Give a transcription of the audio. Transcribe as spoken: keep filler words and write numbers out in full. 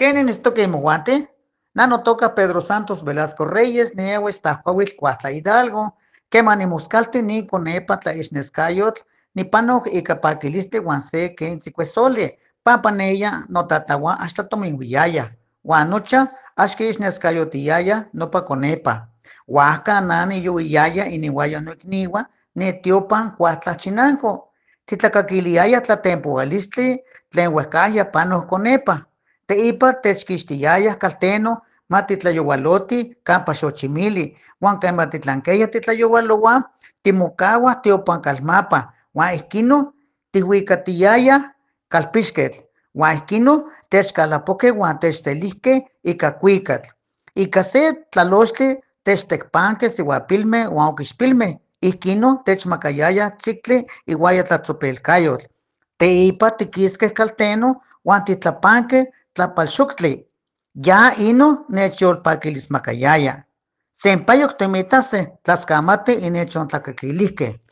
Kenen esto que moguante, nano toca Pedro Santos Velasco Reyes, Niego Estajuahuil Cuatla Hidalgo, que manimuscalte ni conepa tla isnescayot, ni pano y capaquiliste guanse que en sicuesole, pampaneya no tatawa hasta tominguiyaya, guanocha, ashke isnescayotiyaya no pa conepa, huaca nani yuiyaya y ni guaya no igniwa, ni tiopan cuatla chinanco, titlacaquiliaya tla temporaliste, tlen huacaya pano conepa. Te ipa techquixtiyayah calteno matitlayoualoti campa Xochimili, uan quema titlanqueya titlayoualoua timocauah tiopan calmapa, uan ihquino tihuicatiyayah calpixquetl, uan ihquino techcalapoqueh uan techselihqueh ica cuicatl. Ica se tlalochtli techtecpanqueh siuapilmeh uan oquixpilmeh, ihquino techmacayayah tzictli iuaya tlatzopelcayotl. Teipa tiquisqueh calteno uan titlapanqueh tlapalxoctli, ya ino nechyolpaquilismacayaya. Senpayoc timitahseh tlascamati inechontlacaqui